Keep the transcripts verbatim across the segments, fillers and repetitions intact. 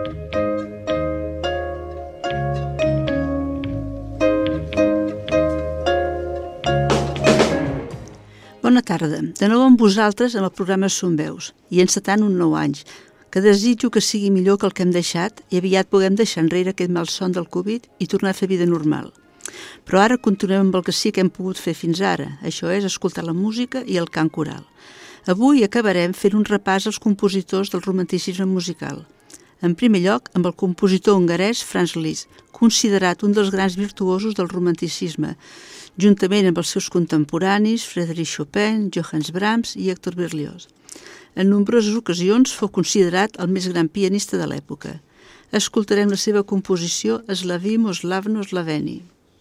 Bona tarda, de nou amb vosaltres amb el programa Som Veus i encetant un nou any, que desitjo que sigui millor que el que hem deixat i aviat puguem deixar enrere aquest malson del Covid i tornar a fer vida normal. Però ara continuem amb el que sí que hem pogut fer fins ara, això és escoltar la música i el cant coral. Avui acabarem fent un repàs als compositors del romanticisme musical. En primer lloc, amb el compositor hongarès Franz Liszt, considerat un dels grans virtuosos del romanticisme, juntament amb els seus contemporanis Frédéric Chopin, Johannes Brahms i Hector Berlioz. En nombroses ocasions fou considerat el més gran pianista de l'època. Escoltarem la seva composició Slavimo, Slavno, Slaveni.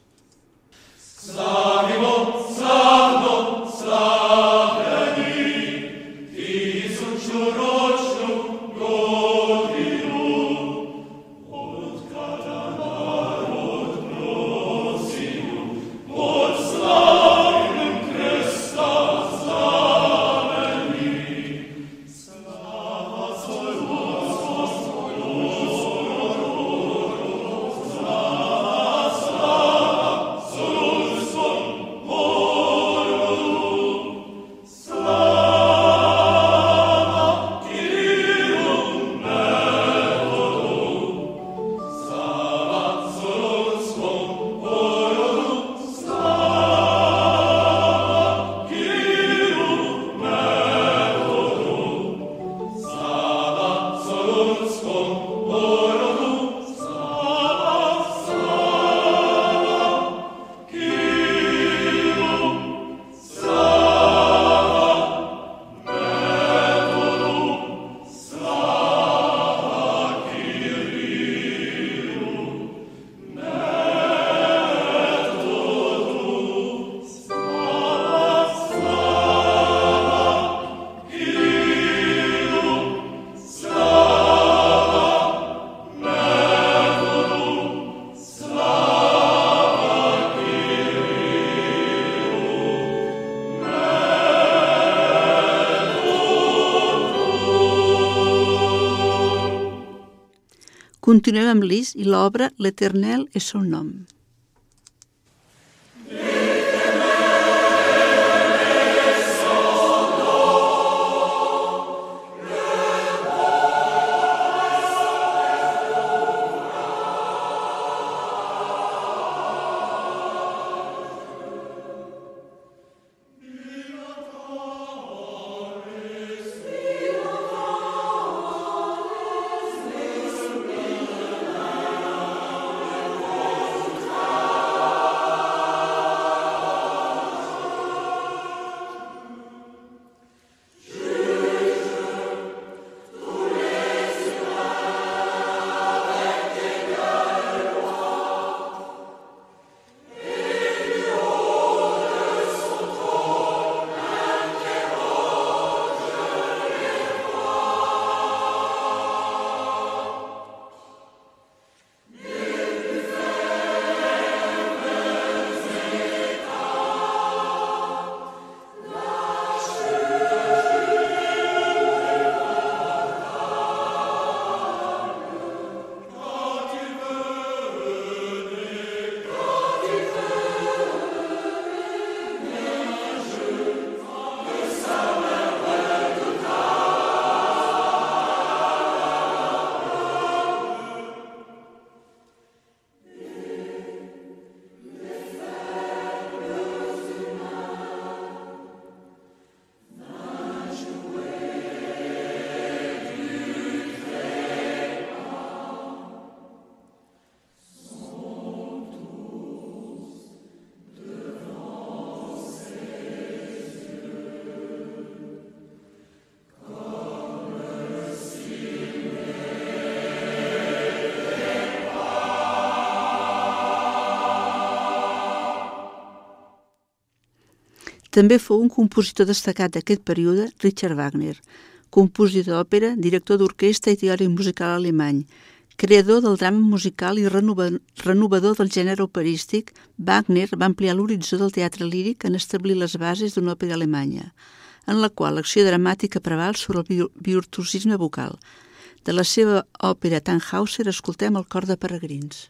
Slavimo, Slavno, Slaveni, Iisuču ročnu godinu, od kada narod prosinu, pod slavnim kresta znameni. Slava svoju, Continuem amb Liszt i l'obra L'Éternel est son nom. També fou un compositor destacat d'aquest període Richard Wagner, compositor d'òpera, director d'orquestra i teòric musical alemany. Creador del drama musical i renovador del gènere operístic, Wagner va ampliar l'horitzó del teatre líric en establir les bases d'una òpera alemanya, en la qual l'acció dramàtica preval sobre el virtuosisme vocal. De la seva òpera Tannhäuser escoltem el cor de peregrins.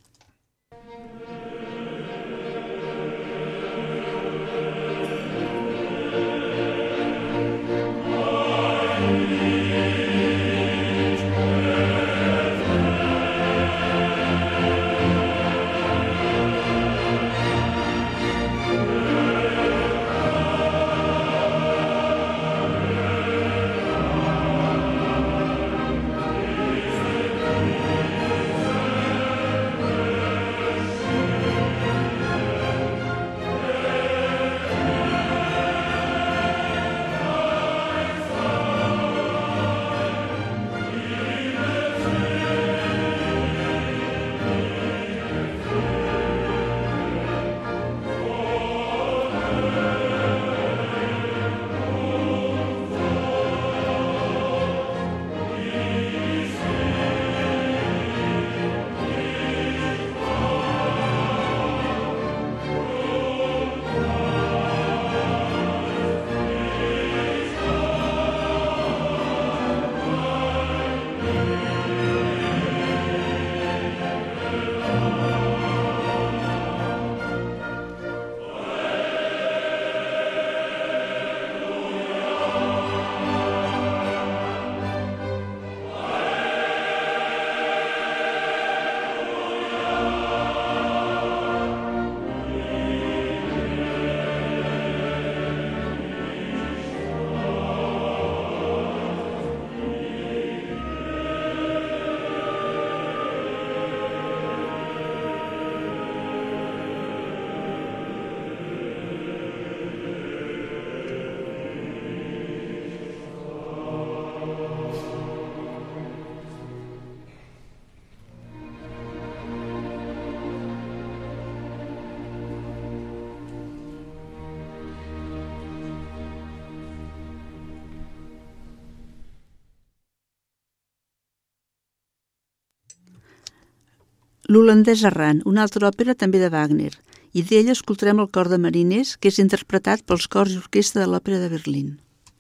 L'holandès errant, una altra òpera també de Wagner, i d'ella escoltarem el cor de mariners, que és interpretat pels cors i orquestra de l'Òpera de Berlín.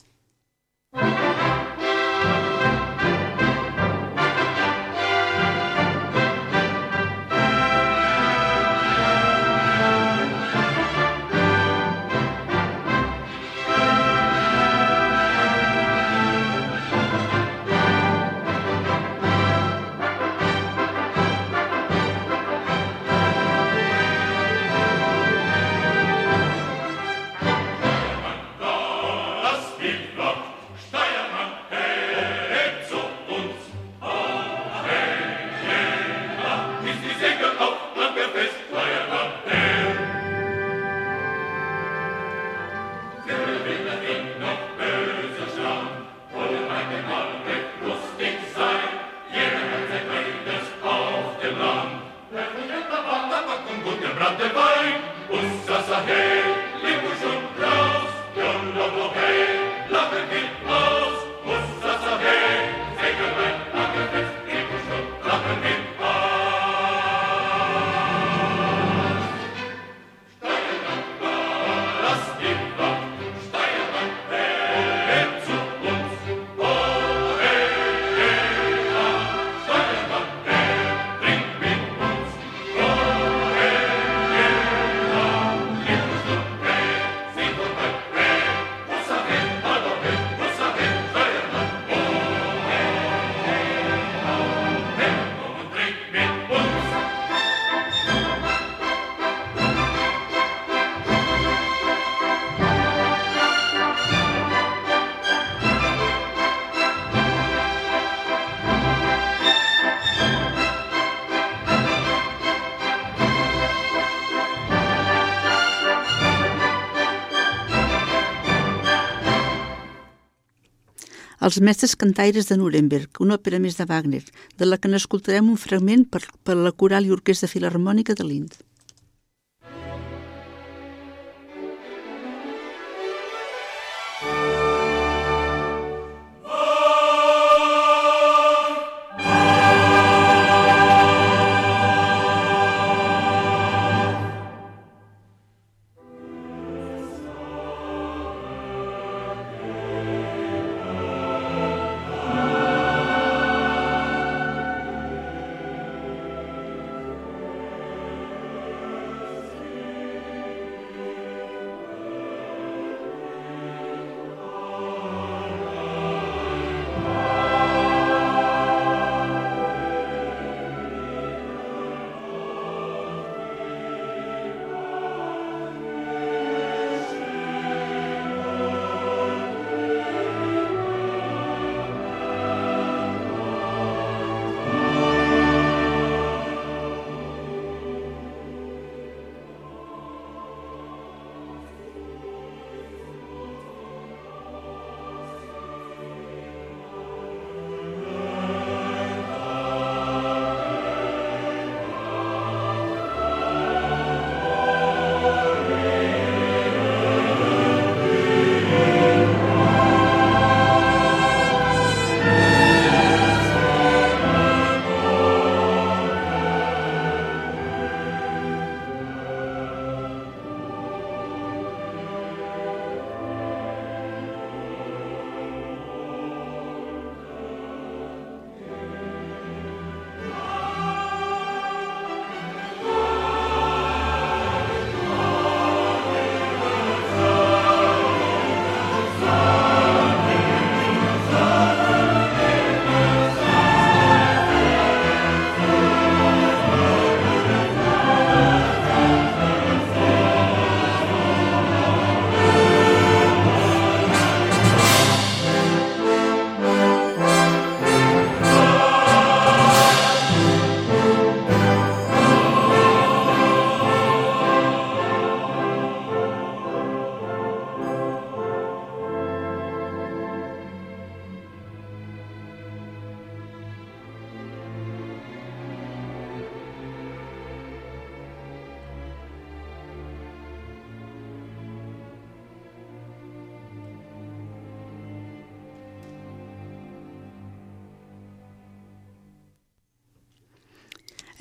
Els mestres cantaires de Nuremberg, una òpera més de Wagner, de la que n'escoltarem un fragment per, per la coral i orquestra filharmònica de Linz. Amen.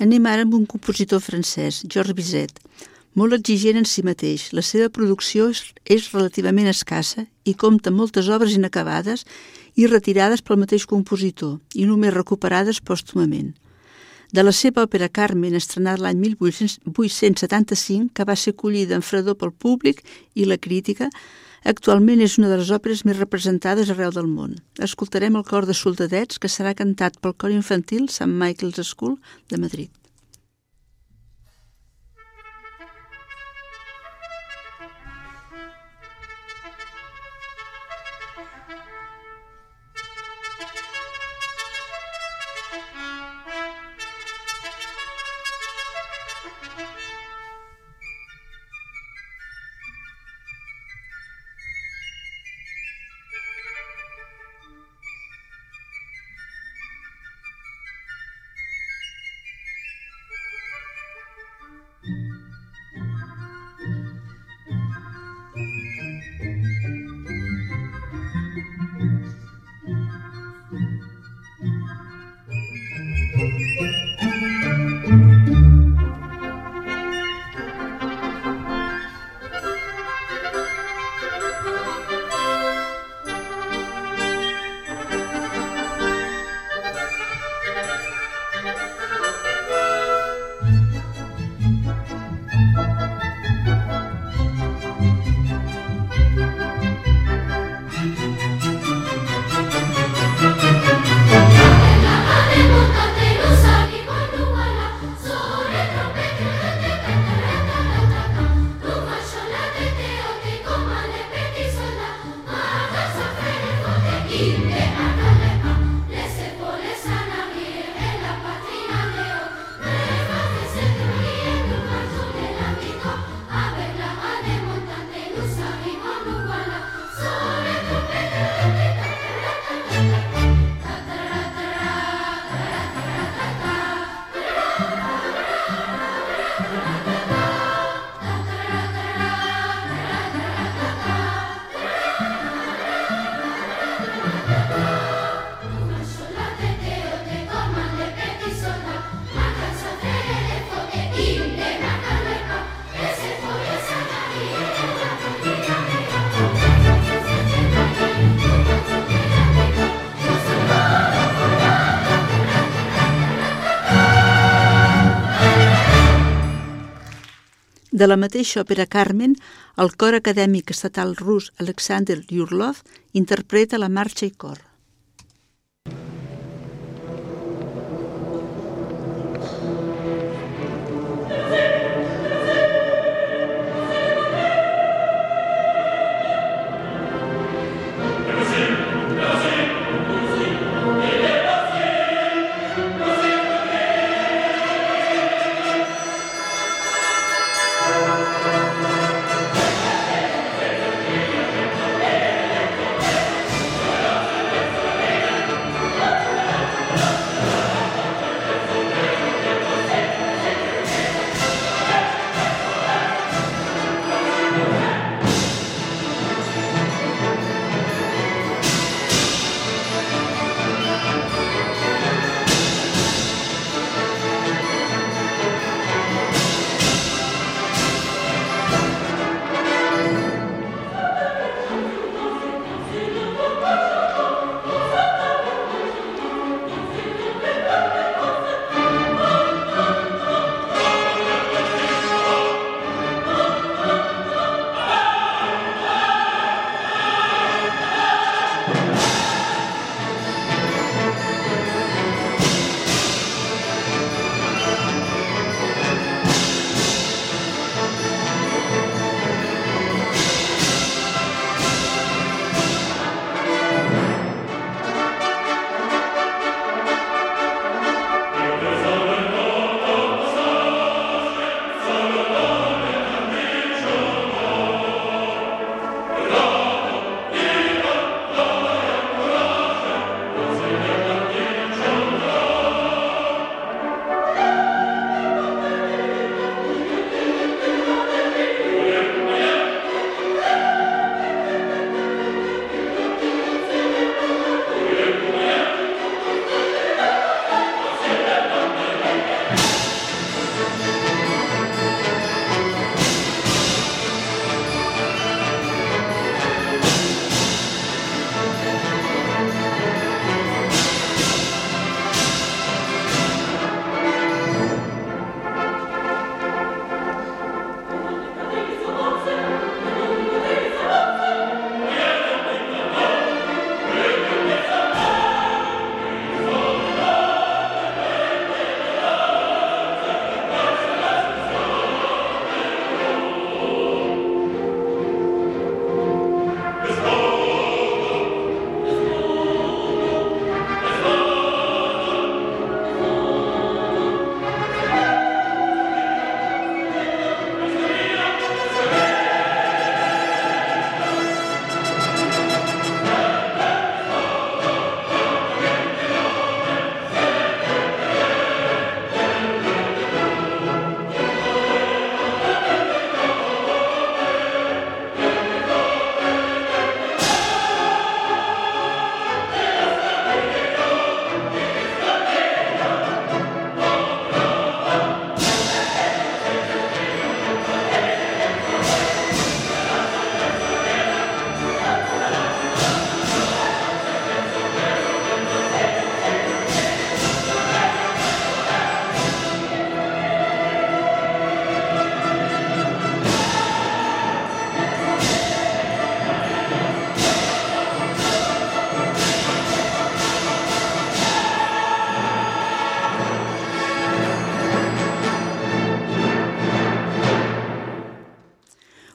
Anem ara amb un compositor francès, Georges Bizet, molt exigent en si mateix. La seva producció és, és relativament escassa i compta amb moltes obres inacabades i retirades pel mateix compositor i només recuperades pòstumament. De la seva òpera Carmen, estrenada l'any mil vuit-cents setanta-cinc, que va ser acollida amb fredor pel públic i la crítica, actualment és una de les òperes més representades arreu del món. Escoltarem el cor de soldadets, que serà cantat pel cor infantil Saint Michael's School de Madrid. De la mateixa òpera Carmen, el cor acadèmic estatal rus Alexander Yurlov interpreta la marxa i cor. Thank you.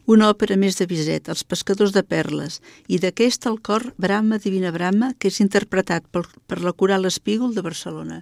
Una òpera més de Bizet, Els pescadors de perles, i d'aquesta el cor Brahma Divina Brahma, que és interpretat per, per la Coral Espígol de Barcelona.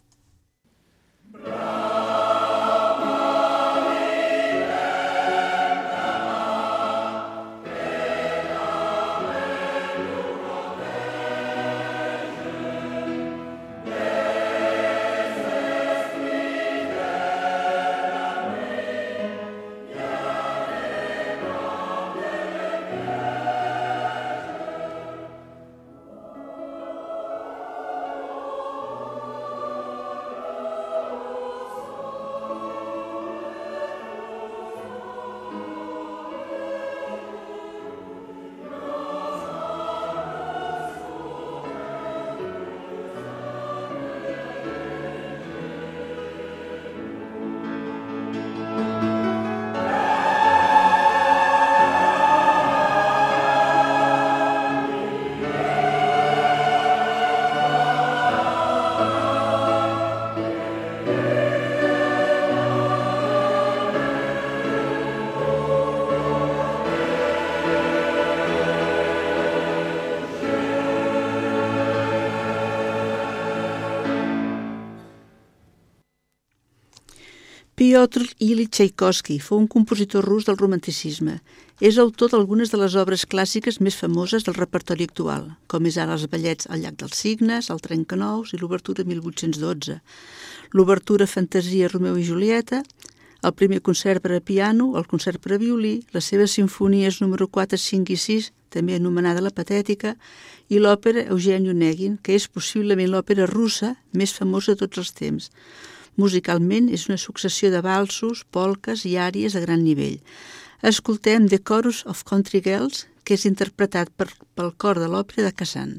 Piotr Ilyich Txaikovski fou un compositor rus del romanticisme. És autor d'algunes de les obres clàssiques més famoses del repertori actual, com és ara els ballets El llac dels cignes, El trencanous i l'obertura mil vuit-cents dotze, l'obertura Fantasia Romeu i Julieta, el primer concert per a piano, el concert per a violí, les seves simfonies número quatre, cinc i sis, també anomenada La Patètica, i l'òpera Eugen Onegin, que és possiblement l'òpera russa més famosa de tots els temps. Musicalment és una successió de valsos, polques i àries de gran nivell. Escoltem The Chorus of Country Girls, que és interpretat per, pel cor de l'òpera de Kazan.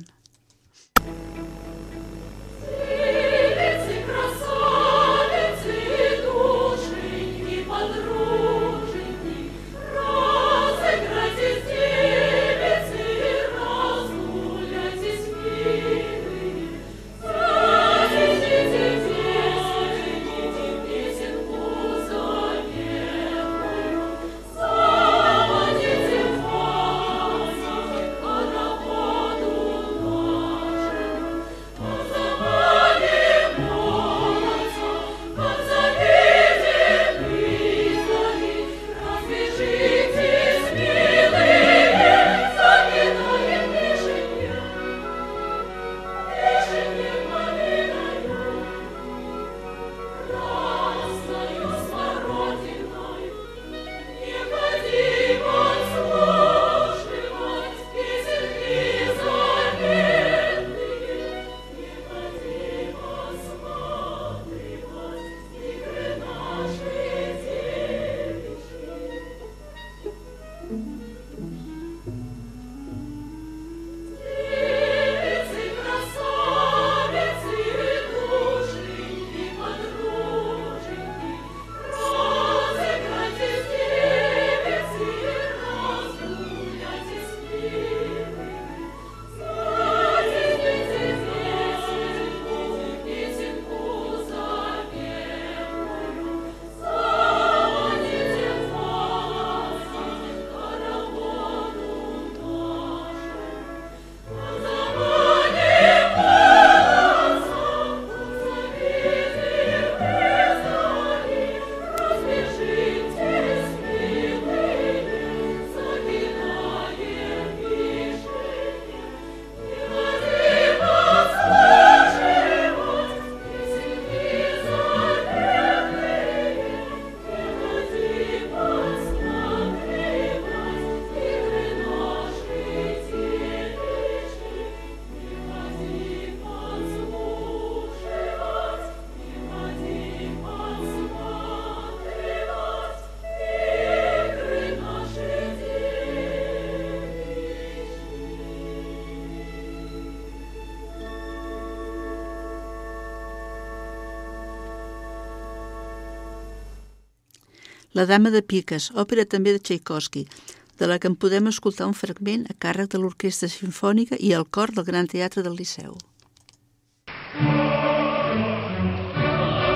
La Dama de Piques, òpera també de Txaikovski, de la que en podem escoltar un fragment a càrrec de l'Orquestra Simfònica i el cor del Gran Teatre del Liceu.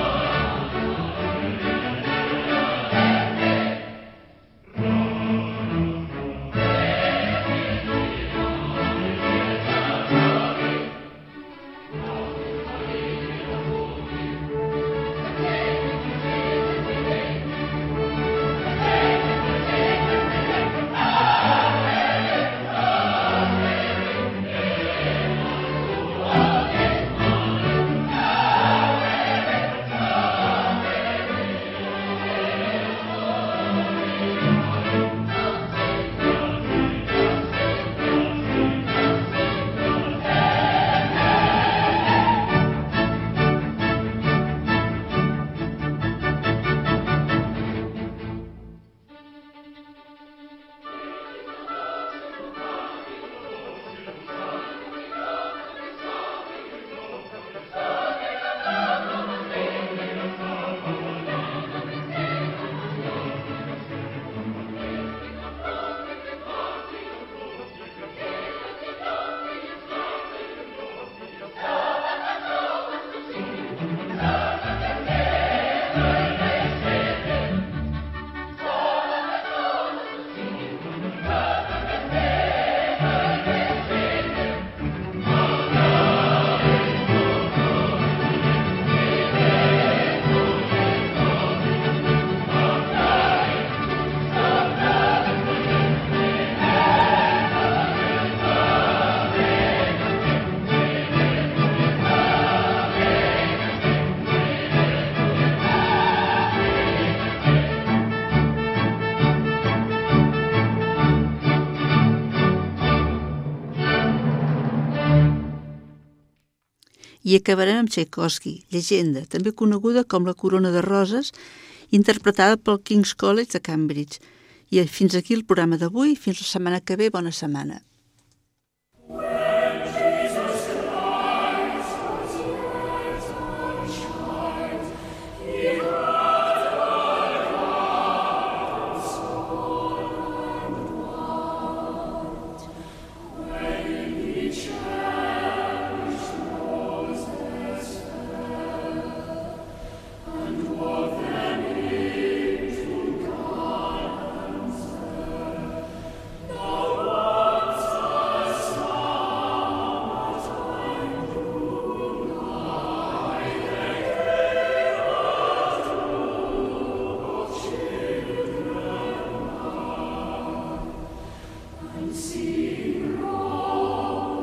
Thank you. I acabarem amb Tchaikovsky, llegenda, també coneguda com La corona de roses, interpretada pel King's College de Cambridge. I fins aquí el programa d'avui. Fins la setmana que ve. Bona setmana.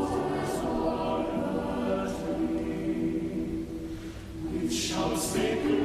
Shall speak